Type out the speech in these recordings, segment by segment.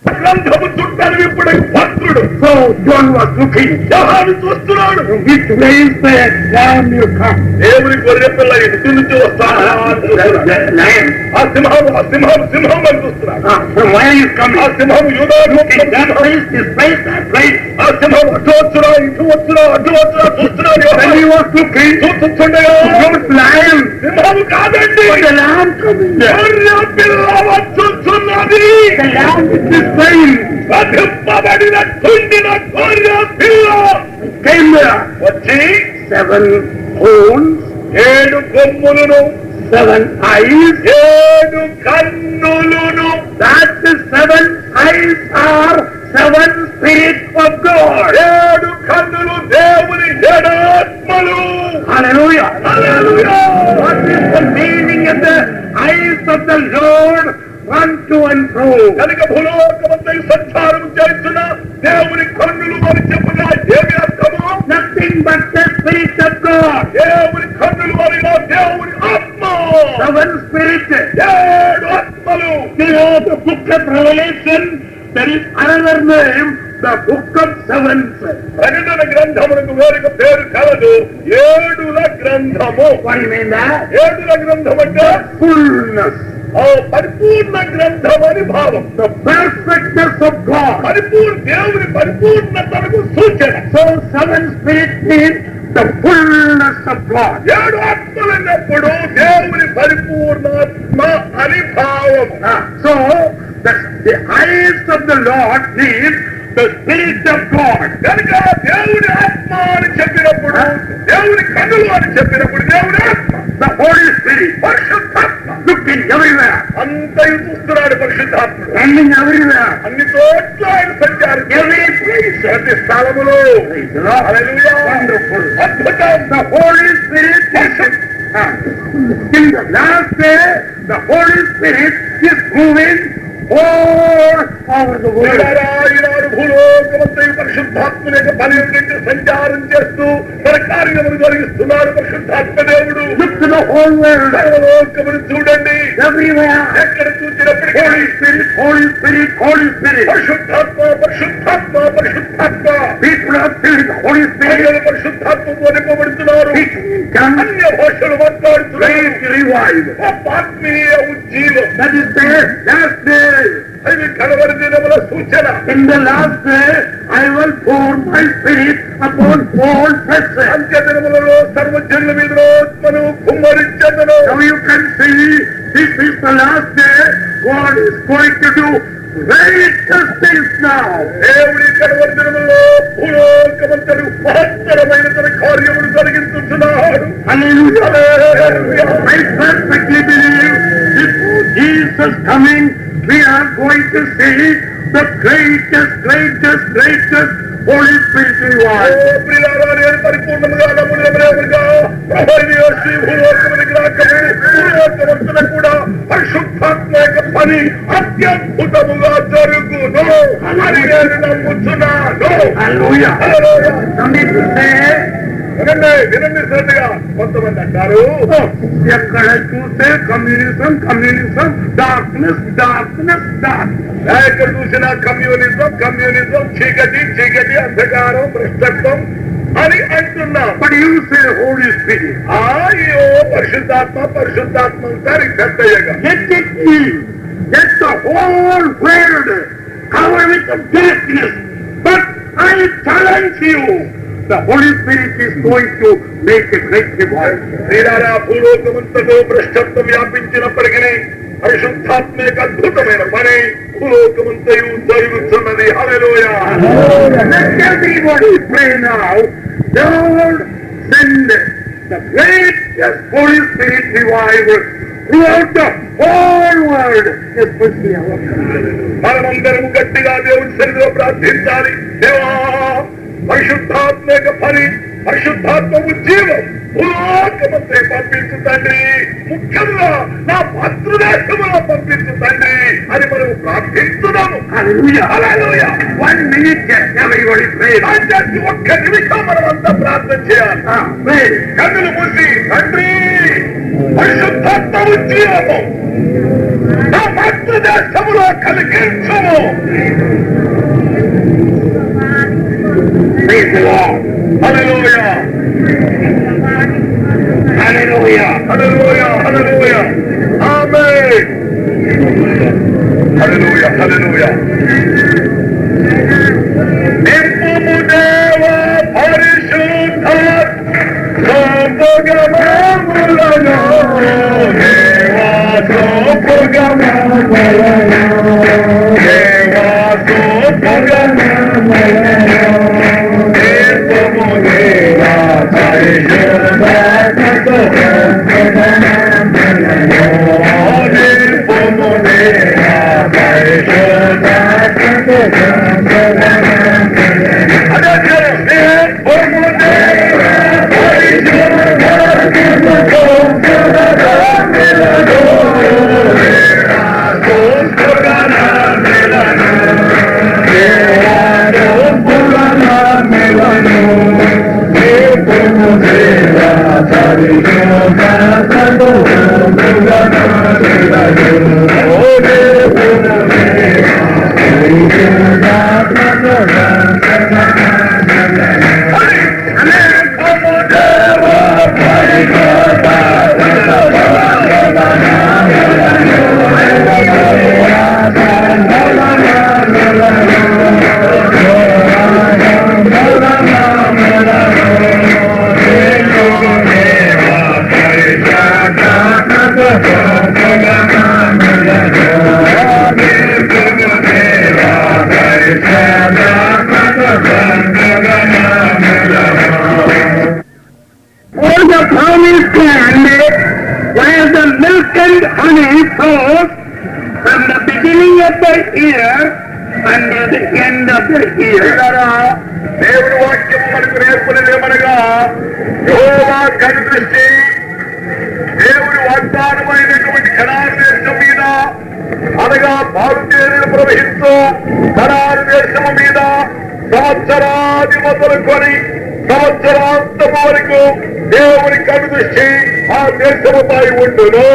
గ్రంథము చుట్టాను ఇప్పుడు భద్రుడు. So John was looking. యోహాను చూస్తున్నాడు. Which way is the lamb you come? దేవుని గొర్రె పిల్ల ఎటు నుంచి వస్తాడా Lion. ఆ సింహం అని చూస్తున్నాడు. From where is coming? ఆ సింహం యూదా గోత్రం That సింహం. place, this place, that place. ఆ సింహం అటు వచ్చురా ఇటు వచ్చురా చూస్తున్నాడు. When he was looking, చూస్తుండగా not lion, సింహం కాదండి, but the lamb coming. గొర్రె పిల్ల వచ్చుచున్నది. The lamb is this way. వధింపబడిన తుండిన గొర్రె పిల్ల Came there. వచ్చి 7 horns, 7 కొమ్ములను 7 eyes. 7 కన్నులను. That the 7 eyes are 7 spirits of God. 7 కన్నులు దేవుని 7 ఆత్మలు. Hallelujah. Hallelujah. What is the meaning of the eyes of the Lord run to and fro? కనుక భూలోకమంతై సంచారం చేస్తున్న దేవుని కన్నులు అని చెప్పగా ఏమి అర్థము? Nothing but the Spirit of God. దేవుని కన్నులు అనినా దేవుని ఆత్మ. 7 spirits. 7 ఆత్మలు. You know the book of Revelation, there is another name, the book of sevens. ప్రకటన గ్రంథములకు వేరొక పేరు కలదు, 7ల గ్రంథము. What do you mean that? 7ల గ్రంథం అంటే Fullness. పరిపూర్ణ గ్రంథం అని భావం. The perfectness of God. దేవుని పరిపూర్ణతకు సూచన. So 7 spirits means the fullness of God. 7 ఆత్మలు అన్నప్పుడు దేవుని పరిపూర్ణాత్మ అని భావం. So the eyes of the Lord means the Spirit of God. కనుక దేవుని ఆత్మ అని చెప్పినప్పుడు, దేవుని కన్నులు అని చెప్పినప్పుడు దేవుని ఆత్మ, The Holy Spirit పరిశుద్ధాత్మ looking everywhere, అంతయు చూస్తున్నాడు. పరిశుద్ధాత్ముడు standing everywhere, అన్ని చోట్ల ఆయన సంచారం. every place. ప్రతి స్థలములో. Praise the Lord. Hallelujah. Wonderful. అద్భుతం. The Holy Spirit is in the last day, the Holy Spirit is moving all over the world. ఈనాడు భూలోకమంతయు పరిశుద్ధాత్మ యొక్క పని ఏంటంటే సంచారం చేస్తూ మన కార్యములు జరిగిస్తున్నాడు పరిశుద్ధాత్మ దేవుడు. Look to the whole world, సర్వలోకమును చూడండి. everywhere. ఎక్కడ చూసినప్పటికీ Holy Spirit, Holy Spirit, Holy Spirit. పరిశుద్ధాత్మ పరిశుద్ధాత్మ పరిశుద్ధాత్మ. People are filled with the Holy Spirit. ప్రజలు పరిశుద్ధాత్మతో నింపబడుతున్నారు. Speaking in tongues, అన్య భాషలు మాట్లాడుతున్నారు. great revival. ఆత్మీయ ఉజ్జీవం. That is the last day. అది కడవరి దినముల సూచన. In the last day, I will pour my spirit upon all flesh. అంత్య దినములలో సర్వజనుల మీద ఆత్మను కుమ్మరించెదను. Now you can see, this is the last day. God is going to do great things now. దేవుడి కడవరి దినములలో భూలోకమంతడు మహత్తరమైన తన కార్యములు జరిగించుచున్నాడు. Hallelujah. Hallelujah. I perfectly believe before Jesus coming, we are going to see the greatest Holy Spirit revival. ప్రియులారా, నేను పరిపూర్ణముగా నమ్మునముగా ప్రభువైన శ్రీ భూలోకమునికి రాకము భూలోకమంతట కూడా పరిశుద్ధాత్మ యొక్క పని అత్యద్భుతముగా జరుగును అని నేను నమ్ముచున్నాను. Hallelujah. హల్లెలూయా. Some people say, వినండి శ్రద్ధగా. కొంతమంది అంటారు, ఎక్కడ చూస్తే కమ్యూనిజం, డార్క్నెస్. ఎక్కడ చూసినా కమ్యూనిజం, చీకటి, అంధకారం, భ్రష్టత్వం అని అంటున్నాం. But you say Holy Spirit. అయ్యో పరిశుద్ధాత్మ సరి పెద్దయ్యగా. Let it be. Let the whole world cover with the darkness. But I challenge you. The Holy Spirit is going to make a great revival. శ్రీరారా భూలోకమంతలో భ్రష్టత్వం వ్యాపించినప్పటికీ పరిశుద్ధాత్మ యొక్క అద్భుతమైన పని భూలోకమంతయు జరుగుతున్నది. హల్లెలూయా. Let everybody pray now. Lord, send the greatest Holy Spirit revival throughout the whole world, especially our country. మనమందరము గట్టిగా దేవుని సన్నిధిలో ప్రార్థించాలి. దేవా, పరిశుద్ధాత్మ యొక్క పని, పరిశుద్ధాత్మ ఉజ్జీవం భూలోకమంతై పంపించు తండ్రి. ముఖ్యంగా నా మాతృదేశంలో పంపించు తండ్రి అని మనం ప్రార్థిస్తున్నాము. Hallelujah. హల్లెలూయా. 1 minute, everybody pray. దయచేసి ఒక్క నిమిషం మనం అంతా ప్రార్థన చేయాలి. Pray. కన్నులు మూసి, తండ్రి పరిశుద్ధాత్మ ఉజ్జీవము నా మాతృదేశములో కలిగించుము. హల్లెలూయా హల్లెలూయా హల్లెలూయా హల్లెలూయా ఆమేన్. హల్లెలూయా హల్లెలూయా. నింపుము దేవా పరిశుద్ధాత్మములను, దేవా సోపుగమములను, దేవా సోపుగమములను, నింపుము దేవా పరిశుద్ధాత్మములను, నింపుము దేవా దేవుని వాక్యము మనకు నేర్పలేమనగా, యెహోవా కనుదృష్టి దేవుని వాగ్దానమైనటువంటి కనాను దేశం మీద, అనగా భారతీయులు ప్రవహిస్తూ కనాను దేశము మీద సంవత్సరాది మొదలుకొని సంవత్సరాంతము వరకు దేవుని కనుదృష్టి ఆ దేశముపై ఉండును.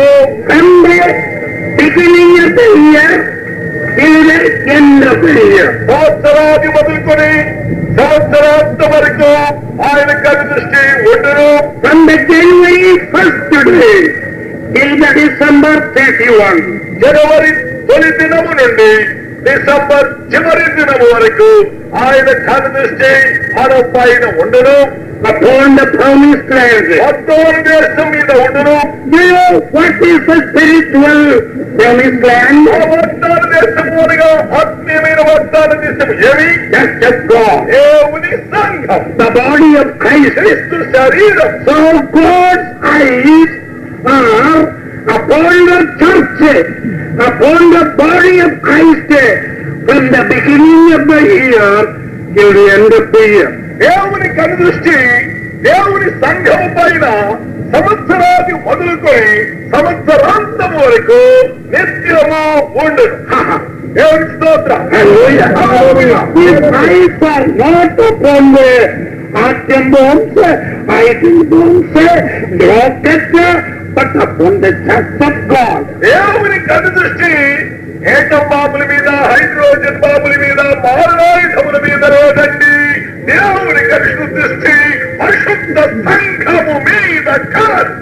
సంవత్సరాది మొదలుకొని సంవత్సరాంత వరకు ఆయన కనుదృష్టి ఉండును. From the January 1st today till the December 31, జనవరి తొలి దినము నుండి డిసెంబర్ చివరి దినము వరకు ఆయన కనుదృష్టి మన పైన ఉండును. upon the promised land. వాగ్దాన దేశం మీద ఉండును. What is the spiritual promised land? ఆ వాగ్దాన దేశము అనగా ఆత్మీయమైన వాగ్దాన దేశం ఏమి? Just of God. దేవుని సంఘం, The body of Christ. క్రీస్తు శరీరం. So God's eyes are upon the church, upon the body of Christ, from the beginning of the year till the end of the year. దేవుని కనుదృష్టి దేవుని సంఘము పైన సంవత్సరాది మొదలుకొని సంవత్సరాంతం వరకు నిత్యము ఉండును. దేవుని స్తోత్రం. His eyes are not upon the atom bombs, item bombs, rockets, but upon the church of God. దేవుని కనుదృష్టి ఏటం బాబుల మీద, హైడ్రోజన్ బాబుల మీద, మారణాయుధముల మీద రోజండి. దేవుని కనుదృష్టి పరిశుద్ధ సంఘము మీద కాదు.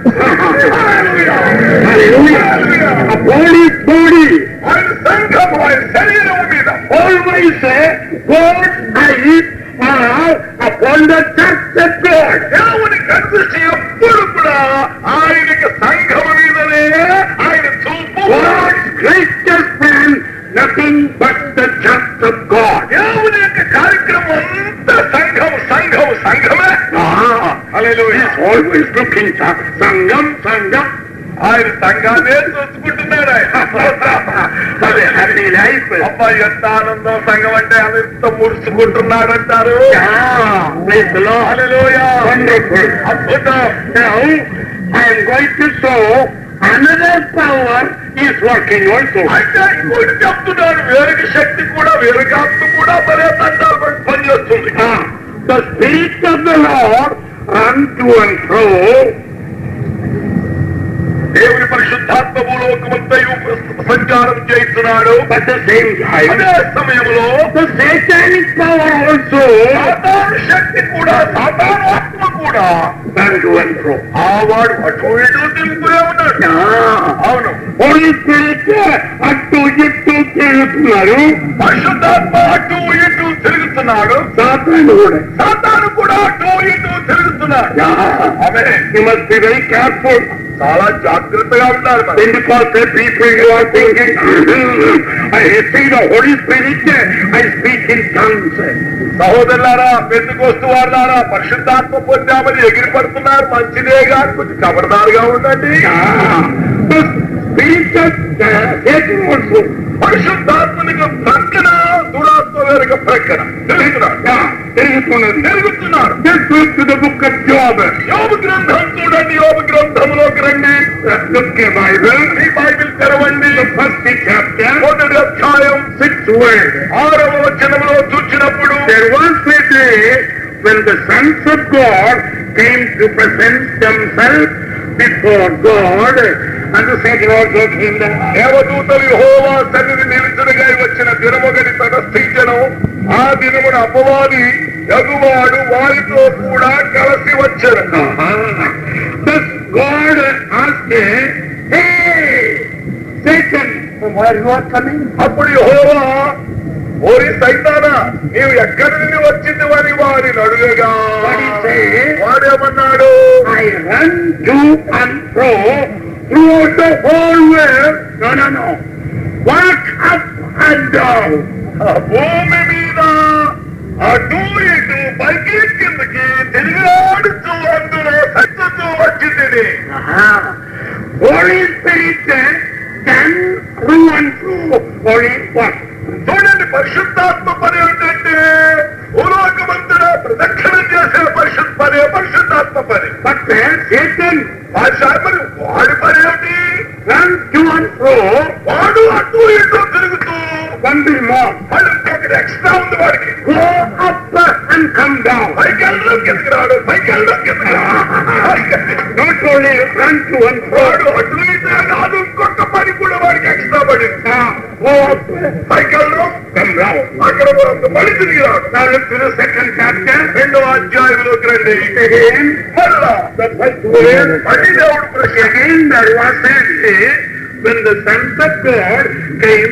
Upon his body. ఆయన సంఘము, ఆయన శరీరము మీద. Always God's eyes are upon the church of God. దేవుని కనుదృష్టి ఎప్పుడు కూడా ఆయనకి సంఘము మీదనే ఆయన చూపు. God's greatest plan, nothing but the church of God. దేవుని యొక్క కార్యక్రమం అంతా సంఘము సంఘము సంఘమే. Hallelujah. He's always looking at Sangam, Sangam. ఆయన సంఘాన్ని చూసుకుంటున్నాడు. అది హ్యాపీ లైఫ్. అబ్బాయి ఎంత ఆనందం, సంఘం అంటే అంత ముడుచుకుంటున్నాడు అంటారు. హల్లెలూయా. అద్భుతం. Now, I am going to show another power is working also. అంటే ఇంకోటి చెప్తున్నాడు, వేరొక శక్తి కూడా, వేరొక ఆత్మ కూడా మరే తండాలు పనిచేస్తుంది. The Spirit of the Lord run to and fro. దేవుని పరిశుద్ధాత్మ భూలోకమంతయు సంచారం చేస్తున్నాడు. At the same time, అదే సమయంలో the satanic power also సాతాను శక్తి కూడా, సాతాను ఆత్మ కూడా can go and fro. ఆ వాడు అటు ఇటు తిరుగుతూనే ఉన్నాడు. అవును, Holy Spirit అటు ఇటు తిరుగుతున్నారు. పరిశుద్ధాత్మ అటు ఇటు తిరుగుతున్నాడు. సాతాను కూడా అటు ఇటు తిరుగుతున్నాడు. ఆమేన్. You must be very careful. చాలా జాగ్రత్తగా ఉండాలి. Pentecostal people, you are thinking, I see the Holy Spirit, I speak in tongues. సహోదరులారా, పెంతెకోస్తు వారులారా, పరిశుద్ధాత్మ పొందామని ఎగిరి పడుతున్నారు. మంచిదేగా, కొంచెం ఖబర్దారుగా ఉండండి. పరిశుద్ధాత్మనికి ప్రక్కన, దురాత్మ వేరుగా ప్రక్కన తిరుగుతున్నారు. యోబు గ్రంథం చూడండి. యోబు గ్రంథంలోకి రండి. బైబిల్ తెరవండి. మొదటి అధ్యాయం 6వ వచనంలో చూసినప్పుడు when the sons of God came to present themselves before God, and the Satan also came there. దేవదూతలు యెహోవా సన్నిధి నిలుచుడుగా వచ్చిన దినమొకటి తటస్థించెను. ఆ దినమున అపవాది యగువాడు వారితో కూడా కలిసి వచ్చెను. Thus God asked, hey, Satan, from where you are coming? అప్పుడు యెహోవా, ఓరి సైతానా, నీవు ఎక్కడి నుండి వచ్చింది అని వారిని అడుగగా వాడేమన్నాడు? I run to and fro throughout the whole world. No. Walk up and down. భూమి మీద అటు ఇటు పైకి కిందకి తిరిగాడుతూ అందులో సత్తుతూ వచ్చింది. Holy Spirit can through and through only what? చూడండి, పరిశుద్ధాత్మ పని ఏంటంటే భూలోకమంతటా ప్రదక్షిణ చేసే పరిశుద్ధాత్మ పని. But Satan మరి వాడి పని ఏమిటి? run to and fro. వాడు అటు ఇటు తిరుగుతూ One bit more. మళ్ళీ ఇంకొకటి ఎక్స్ట్రా ఉంది వాడికి. Go up and come down. పైకి వెళ్ళడం కిందకి రాడు, పైకి వెళ్ళడం కిందకి రాడు. Not only run to and fro. వాడు అటు ఇటు కాదు, ఇంకొక పని కూడా వాడికి ఎక్స్ట్రా పడింది. Go up, పైకి వెళ్ళడం, come down. అక్కడ మళ్ళీ తిరిగి రాడు. Now look to the second chapter. 2వ అధ్యాయంలోకి రండి. Again, మళ్ళా the first word. మళ్ళీ దేవుడు ప్రశ్న. Again, there was a day when the sons of God came,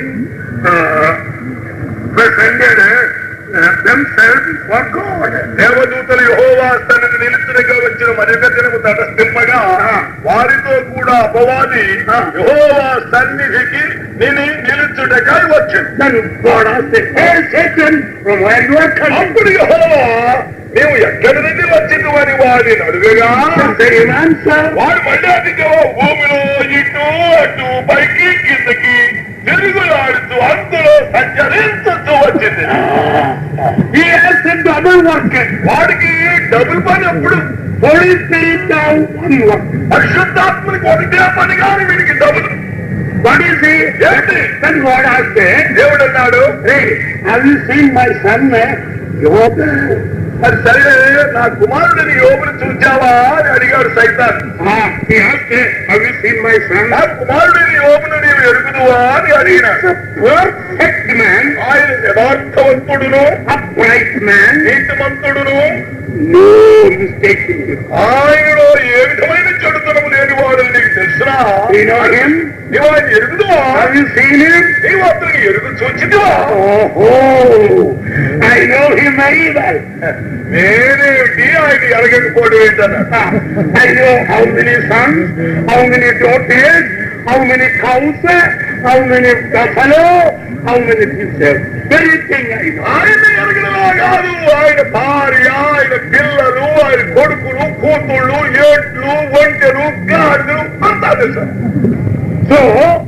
presented themselves for God. దేవదూతలు యెహోవా సన్నిధి నిలుచునిగా వచ్చిన మరొక దినము తటస్థింపగా వారితో కూడా అపవాది యెహోవా సన్నిధికి నిలుచుటకై వచ్చింది. Then God asked, hey Satan, from where you are coming? అప్పుడు యెహోవా, నీవు ఎక్కడి నుండి వచ్చింది అని వాడిని అడుగగా Same answer. వాడు మళ్ళీ అదిగో భూమిలో ఇటు అటు పైకి కిందకి తిరుగులాడుతూ అందులో సంచరించుతూ వచ్చింది. He has a double work. వాడికి డబుల్ పని. ఎప్పుడు Holy Spirit now one work. పరిశుద్ధాత్మనికి ఒకటే పని కాని వీడికి డబుల్. What is he? ఏంటి? Then God asked, దేవుడు అన్నాడు, hey, have you seen my son? Job? అది సరే, నా కుమారుడిని యోబుని చూచావా అని అడిగాడు సైతాన్. He asked, have you seen my son? నా కుమారుడిని యోబును నీవు ఎరుగుదువా అని అడిగినాడు. Perfect man, ఆయన యథార్థవంతుడును, upright man, నీతిమంతుడును, no mistake in him. ఆయనలో ఏ విధమైన చెడుతనము లేని వాడు నీకు తెలుసునా? You know him? నీవు ఆయన ఎరుగుదువా? Have you seen him? నీవు అతనికి ఎరుగు చూచిదివా? Oh, I know him very well. నేనేమిటి ఆయన ఎరగకపోవడం ఏంటన్నాడు. I know how many sons, how many daughters, how many cows, how many buffalo, how many pieces. Everything I know. ఆయన ఎరగడలా కాదు, ఆయన భార్య, ఆయన పిల్లలు, ఆయన కొడుకులు, కూతుళ్ళు, ఏట్లు, ఒంటెలు, గాడిదలు అంతా తెలుసు. So,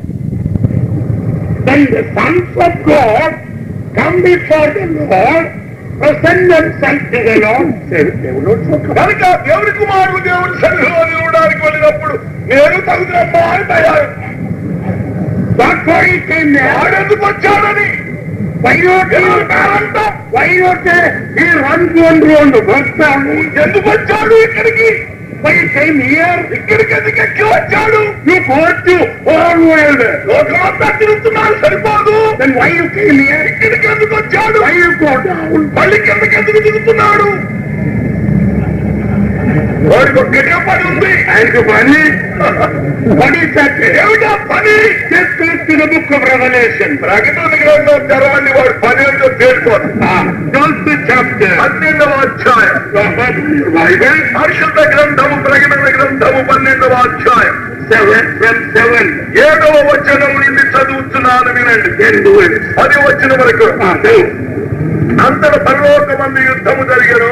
when the sons of God come before the Lord, present themselves to the Lord, they will also come. కనుక దేవుడి కుమారుడు దేవుడి సన్నిధిలో నిలవడానికి వెళ్ళినప్పుడు నేను తగుదమ్మా అని తయారు. That's why he came there. ఆడెందుకు వచ్చాడని Why not he run to and round? ఎందుకు వచ్చాడు ఇక్కడికి? Why you came here? ఇక్కడికి ఎందుకు ఎక్కి వచ్చాడు? You go to whole world. లోకమంతా తిరుగుతున్నారు సరిపోదు. Then why you came here? ఇక్కడికి ఎందుకు వచ్చాడు? Why you go down? మళ్ళీ కిందకి ఎందుకు తిరుగుతున్నాడు? వాడికి ఒక్కటే పని ఉంది. And money? What is that? ఏమిటా పని? Just go to the book of Revelation. ప్రకటన గ్రంథం తెరవండి, వాడు పని ఏంటో తేలిపోతుంది. 12th chapter. 12వ అధ్యాయం. Bible. పరిశుద్ధ గ్రంథము ప్రకటన గ్రంథము 12వ అధ్యాయం 7. 7వ వచనం నుండి చదువుతున్నాను వినండి. 10 వచ్చిన వరకు. అంతట పరలోకమందు యుద్ధము జరిగెను.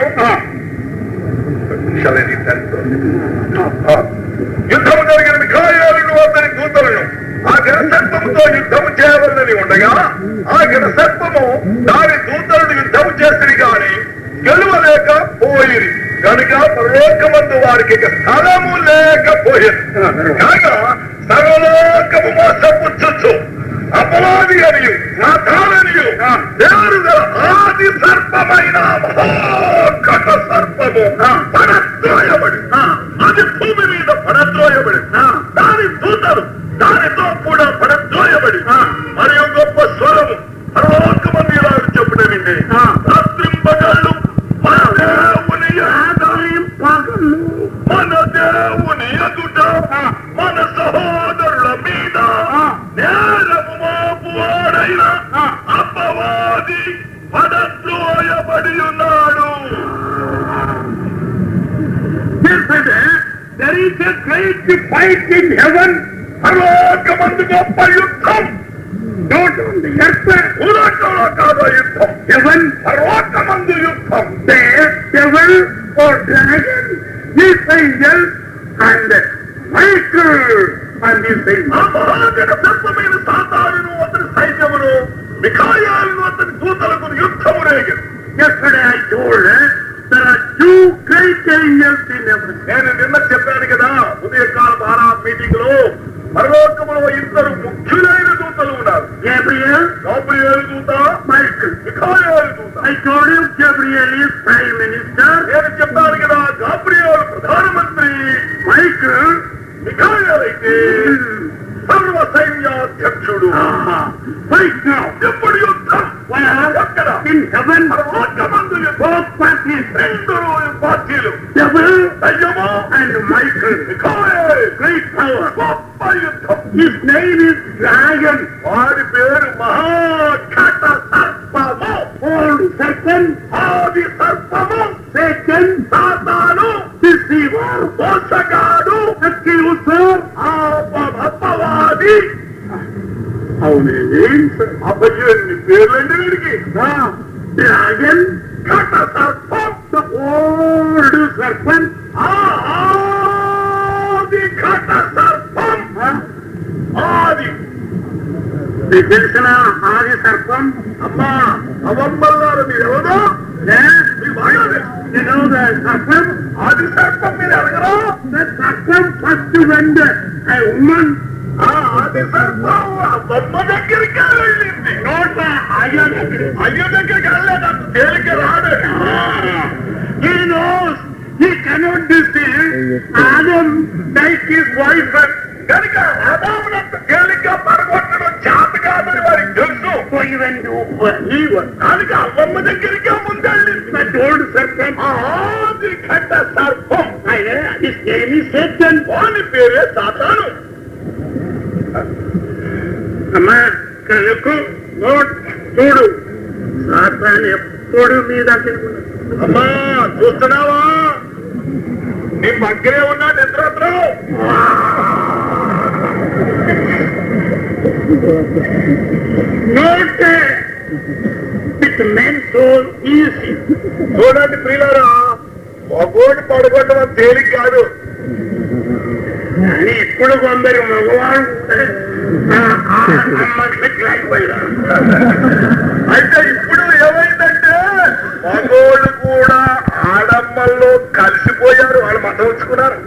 యుద్ధము జరిగిన మిఖాయేలును అతని దూతలను ఆ ఘనసర్పముతో యుద్ధము చేయవలనని ఉండగా ఆ ఘనసర్పము దాని దూతలను యుద్ధము చేసిరి గాని గెలువలేక పోయిరి కనుక పరలోకమందు వారికి ఇక స్థలము లేకపోయింది. కాగా సర్వలోకము మోసపుచ్చు అపవాది అనియు సాతాననియు దేవుడు ఆది సర్పమైన మహాకట సర్పము పడద్రోయబడి అది భూమి మీద పడద్రోయబడి దాని దూతలు దానితో కూడా పడద్రోయబడి మరియు గొప్ప స్వరము పరలోకమందు ఇలా చెప్పడమింది. రాత్రింపగళ్ళు మన దేవుని ఎదుట మన సహోదరుల మీద నేరము మోపువాడైన అపవాది పడద్రోయబడి ఉన్నాడు. There is a great fight in heaven. పరలోకమందు గొప్ప యుద్ధం. Not on the earth. భూలోకంలో కాదు యుద్ధం. Heaven. పరలోకమందు యుద్ధం. The devil or dragon, his angel, and Michael and his angel. ఆ మహాగణ సర్పమైన సాతానును అతని సైన్యమును మిఖాయేలును అతని దూతలకు యుద్ధము రేగింది. Yesterday I told there are two great angels in heaven. నేను నిన్న చెప్పాను కదా ఉదయకాల భారత్ మీటింగ్ లో పరలోకములో ఇద్దరు ముఖ్యులైన దూతలు ఉన్నారు. Gabriel, గాబ్రియేలు దూత, Michael. మిఖాయేలు దూత. I told you Gabriel is Prime Minister. నేను చెప్పాను కదా గాబ్రియేలు ప్రధానమంత్రి, Michael, మిఖాయేలు అయితే సర్వ సైన్యాధ్యక్షుడు. right now. ఎప్పుడు యుద్ధం? ఎక్కడ? In heaven, పరలోకమందు యుద్ధం. both parties, రెండు పార్టీలు, devil దయ్యము and Michael. మిఖాయేలు. Great power. గొప్ప యుద్ధం. His name is Dragon. వారి పేరు మహాఘట సర్పము. Old serpent, ఆది సర్పము, Satan, సాతాను, deceiver, మోసగాడు, accuser. అపవాది. How many names? అపజన్ని పేర్లండి వీడికి. Dragon, ఘట సర్పం, the old serpent, ఆది ఘట సర్పం. ఆది తెలిసిన ఆది సర్పం. అమ్మా అవమ్మల్లారు మీరెవరో మీ బాగా You know the serpent? ఆది సర్పం మీరు ఎరగరా? The serpent first went a woman. ఆది సర్పం బొమ్మ దగ్గరికి వెళ్ళింది. Not అయ్య దగ్గర. అయ్య దగ్గరికి వెళ్ళలేదు, తేలిక రాడు. He knows he cannot deceive Adam like his wife. కనుక ఆదామునంత తేలిక పడగొట్టడం చేత కాదని వారికి తెలుసు. So he went to Eve. కనుక అవ్వమ్మ దగ్గరికి ముందెళ్ళింది. That old serpent. ఆది ఘట సర్పం. His name is Satan. వాని పేరే సాతాను. అమ్మా కనుక నోట్ చూడు సాతాను ఎప్పుడు మీ దగ్గర అమ్మా చూస్తున్నావా? నీ పక్కనే ఉన్నా నిద్రత్రం. Not with men so easy. చూడండి ప్రియులారా, మగోడి పడగొట్టడం తేలిక కాదు. కానీ ఇప్పుడు కొందరు మగవాడు అమ్మట్లయిపోయారు. అయితే ఇప్పుడు ఏమైందంటే మగోళ్ళు కూడా ఆడమ్మల్లో కలిసిపోయారు. వాళ్ళు మతం ఉంచుకున్నారు.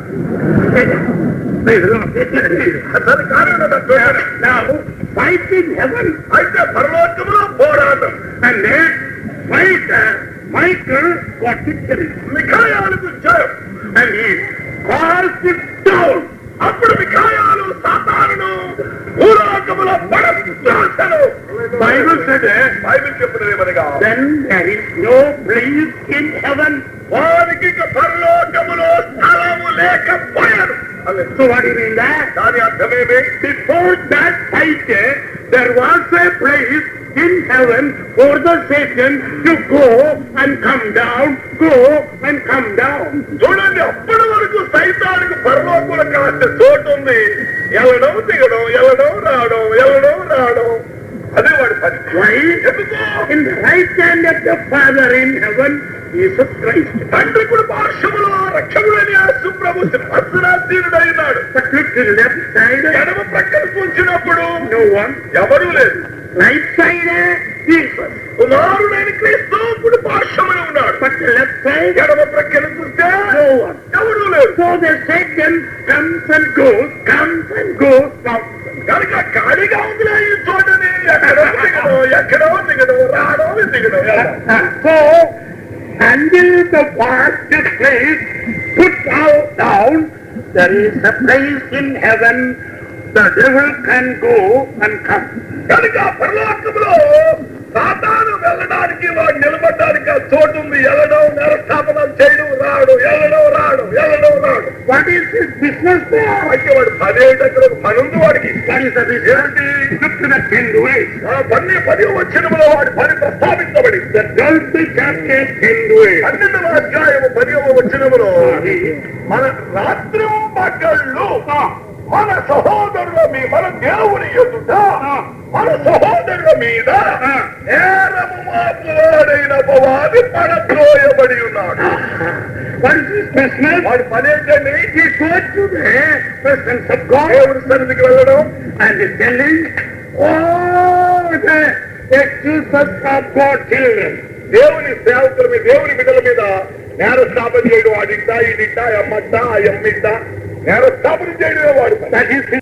అసలు కాదు. Fight in heaven. అయితే పరలోకములో పోరాటం. అంటే ఫైట్ మైకల్ గాట్ విక్టరీ. మిఖాయేలుకు జయం. And cast it down. అప్పుడు మిఖాయాలు సాతానును భూలోకములో పడద్రోసెను. Bible said, బైబిల్ చెప్పినదేమనగా, then there is no place in heaven. వారికి ఇక పరలోకములో స్థలము లేకపోయారు. So what do you mean that? దాని అర్థమేమి? Before that fight, there was a place in heaven for the Satan to go and come down, go and come down. చూడండి, అప్పటి వరకు సైతానికి పరలోకంలో కాస్త చోటు ఉంది. ఎల్లడం దిగడం, ఎల్లడం రావడం, ఎల్లడం రావడం, అదే వాడి పని. Why? ఎందుకు? In the right hand of the Father in heaven, Jesus Christ. తండ్రి కూడా పార్శ్వములో రక్షకుడైన యేసు ప్రభు సింహాసనాసీనుడైనాడు. But look to the left side, ఎడమ ప్రక్కన చూసినప్పుడు no one. ఎవరూ లేదు. Right side, Jesus. కుమారుడైన క్రీస్తు ఇప్పుడు పార్శ్వములో ఉన్నాడు. But the left side, ఎడమ ప్రక్కన చూస్తే no one. ఎవరూ లేదు. So the Satan comes and goes, comes and goes, comes. కనుక ఖాళీగా ఉందిలే ఈ చోటని. ఎక్కడో దిగడం, ఎక్కడో దిగడం, రావడం దిగడం. So, until the past place put out down, there is a place in heaven the devil can go and come. కనుక పరలోకములో సాతాను వెళ్ళడానికి, వాడు నిలబడడానికి ఆ చోటు ఉంది. ఎల్లడం, నరస్థాపనం చేయడం, రాడు, ఎల్లడం రాడు, ఎల్లడం రాడు. What is his business there? అయితే వాడు పదేటక్కడ పనుంది వాడికి. What is the business? Look to the 10 ways. ఆ 10 వచనములో వాడి పని ప్రస్తావించబడి. The 12th chapter 10 ways. 12వ అధ్యాయము 10వ వచనములో మన రాత్రి పగళ్ళు మన సహోదరుల మీద, మన దేవుని ఎదుట మన సహోదరుల మీద నేరము మాపువాడైన అపవాది పడద్రోయబడి ఉన్నాడు. What is his business? వాడి పని ఏంటండి? He goes to the presence of God దేవుడి సన్నిధికి వెళ్ళడం, and is telling all the accusers of God's children. దేవుని సేవకుల మీద, దేవుని బిడ్డల మీద నేరస్థాపన చేయడం. అడిగ్దా, ఇడిగ్దా, అమ్మద్దా, అమ్మిద్దా, నేరస్థాపన చేయడమే వాడు పని. That is his